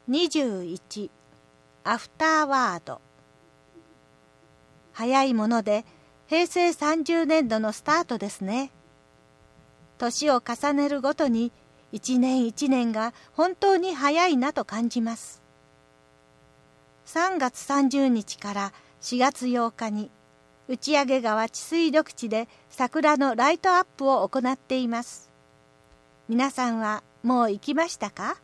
21アフターワード。早いもので平成30年度のスタートですね。年を重ねるごとに一年一年が本当に早いなと感じます。3月30日から4月8日に打上川治水緑地で桜のライトアップを行っています。皆さんはもう行きましたか？